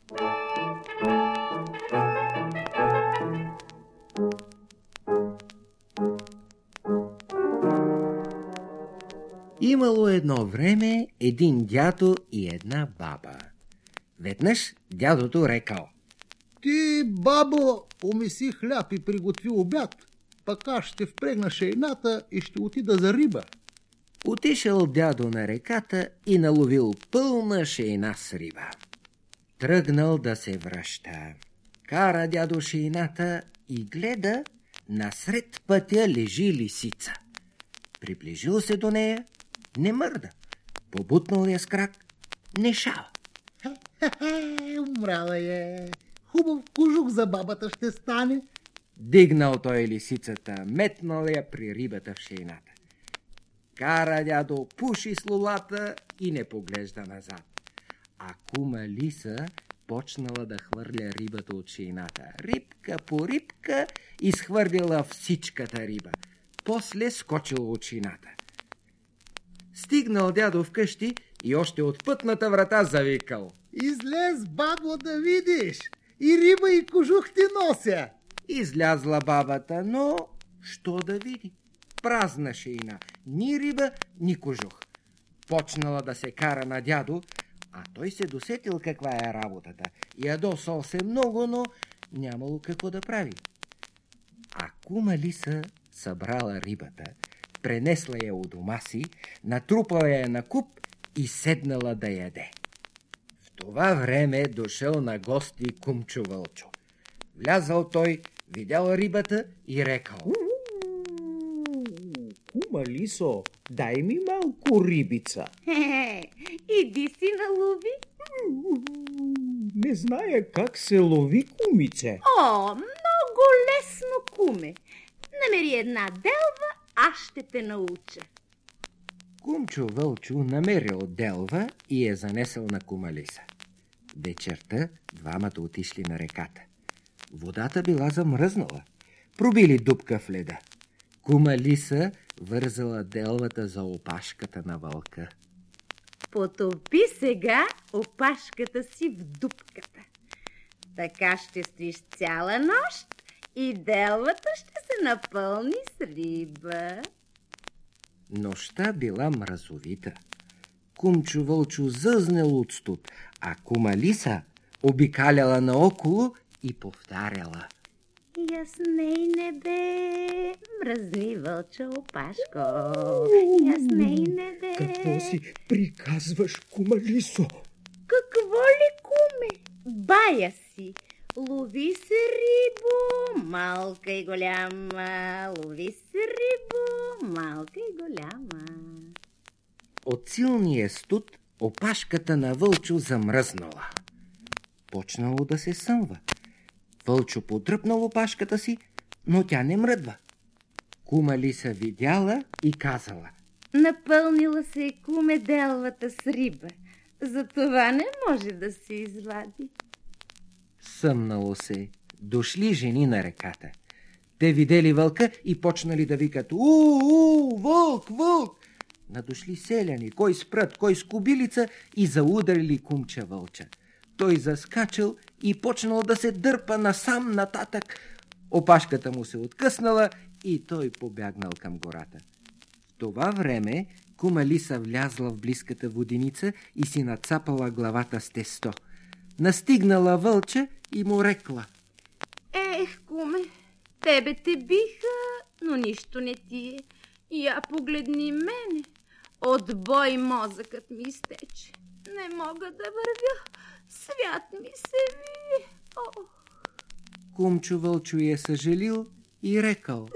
Имало едно време един дядо и една баба. Веднъж дядото рекал: Ти, бабо, умеси хляб и приготви обяд, пък аз ще впрегна шейната и ще отида за риба. Отишъл дядо на реката и наловил пълна шейна с риба. Тръгнал да се връща. Кара дядо шейната и гледа, насред пътя лежи лисица. Приближил се до нея, не мърда. Побутнал я с крак, не шава. Умрала е. Хубав кожух за бабата ще стане. Дигнал той лисицата, метнал я при рибата в шейната. Кара дядо, пуши с лулата и не поглежда назад. А кума Лиса почнала да хвърля рибата от шейната. Рибка по рибка изхвърлила всичката риба. После скочила от шейната. Стигнал дядо вкъщи и още от пътната врата завикал: Излез, бабо, да видиш. И риба, и кожух ти нося. Излязла бабата, но що да види? Празна шейна, ни риба, ни кожух. Почнала да се кара на дядо, а той се досетил каква е работата. Ядосал се много, но нямало какво да прави. А кума Лиса събрала рибата, пренесла я у дома си, натрупала я на куп и седнала да яде. В това време дошъл на гости кумчо Вълчо. Влязал той, видял рибата и рекал: Кума Лисо, дай ми малко рибица. Иди си налови. Не зная как се лови, кумице. О, много лесно, куме. Намери една делва, аз ще те науча. Кумчо Вълчо намерил делва и е занесъл на кума Лиса. Вечерта двамата отишли на реката. Водата била замръзнала. Пробили дупка в леда. Кума Лиса вързала делвата за опашката на вълка. Потопи сега опашката си в дупката. Така ще стоиш цяла нощ и делвата ще се напълни с риба. Нощта била мразовита. Кумчо Вълчо зъзнел от студ, а кума Лиса обикаляла наоколо и повтаряла: Ясней небе, мръзни вълча опашко. Ясней небе. Какво си приказваш, кума Лисо? Какво ли, куме? Бая си. Лови се рибо, малка и голяма. Лови се рибо, малка и голяма. От силния студ опашката на Вълчо замръзнала. Почнало да се съмва. Вълчо подръпнал опашката си, но тя не мръдва. Кума Лиса видяла и казала: Напълнила се куме делвата с риба, затова не може да се извади. Съмнало се. Дошли жени на реката. Те видели вълка и почнали да викат: у, вълк, вълк! Надошли селяни, кой с прът, кой с кобилица, и заударили кумча Вълча. Той заскачал и почнал да се дърпа насам нататък. Опашката му се откъснала и той побягнал към гората. В това време кума Лиса влязла в близката воденица и си нацапала главата с тесто. Настигнала Вълча и му рекла: Ех, куме, тебе те биха, но нищо не ти е. Я погледни мене. От бой мозъкът ми изтече. Не мога да вървя. Свят ми се вие. Кумчо Вълчо я съжалил и рекал: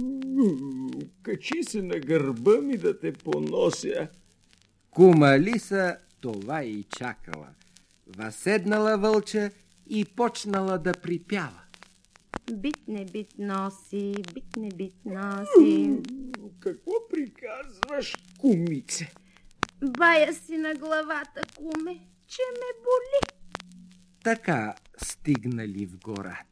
Качи се на гърба ми да те понося. Кума Лиса това и чакала. Въседнала Вълча и почнала да припява: Бит не бит носи, бит не бит носи. Какво приказваш, кумице? Бая си на главата, куме, че ме боли. Така стигнали в гората.